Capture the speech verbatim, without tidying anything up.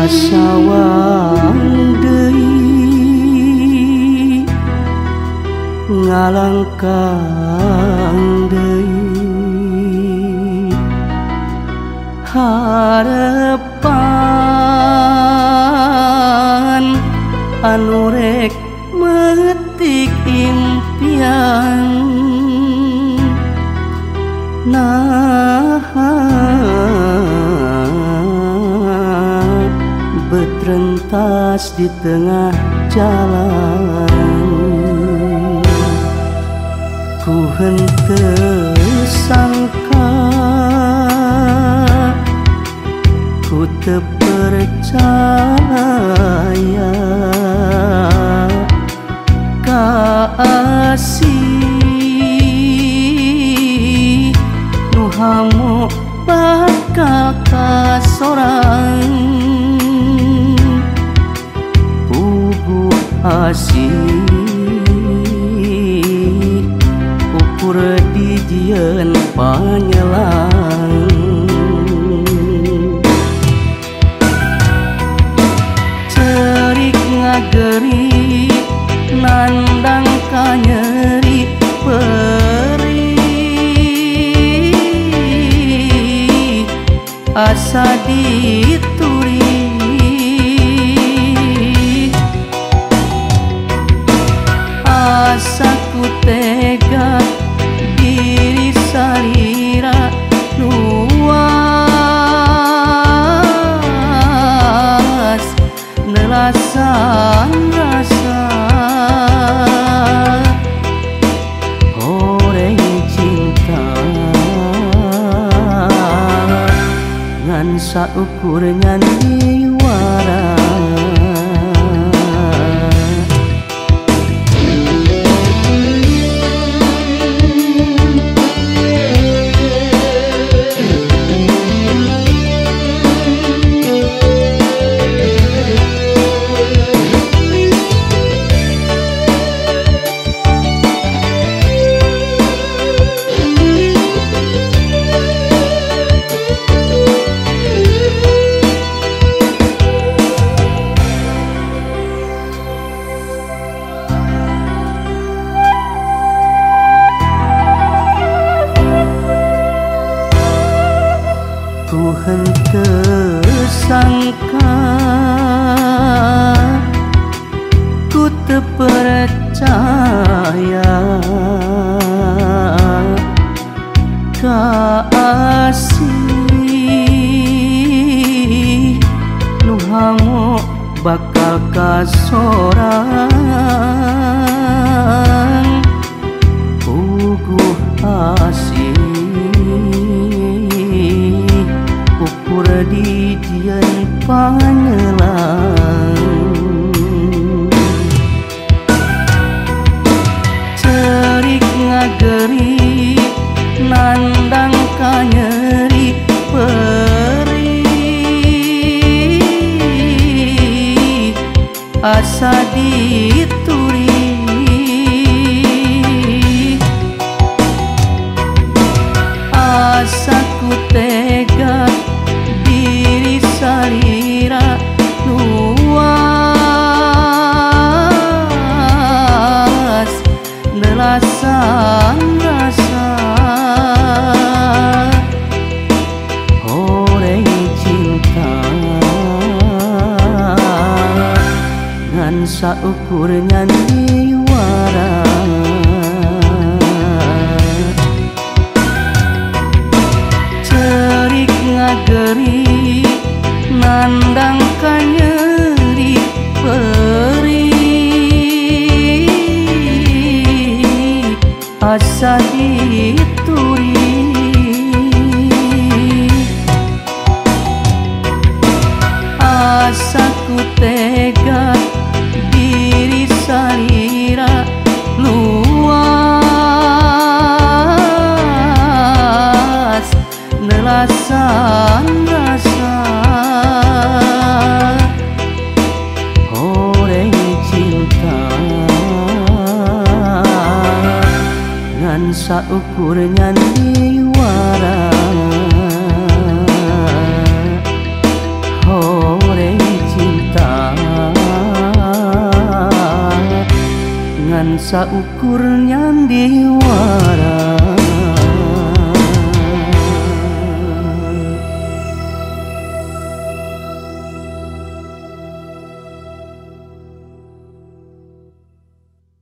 sawang deui ngalangkang deui harepan anu rek metik impian nah betrentas di tengah jalan ku henteu sangka ku teu percaya kaasih nu hamu bakal kasorang puguh asih ukur dijieun panyelang cerik ngageri nandang kanyeri perih asa dituri asa ku tega diri salira nuas nelasan rasa horeng cinta ngan saukur nyanyi wara ku henteu sangka ku teu percaya kaasih nu hamu bakal kasorang puguh asih ukur dijieun panyelang cerik ngageri nandang kanyeri perih asa dituri asa ku tega diri salira nuas nelasan rasa horeng cinta ngan saukur nyanyi wara cerik ngageri nandang kanyeri perih asa dituri asa ku tega diri salira luas nelasan rasa horeng cinta ngan saukur nyanyi wara horeng saukur nyandi wara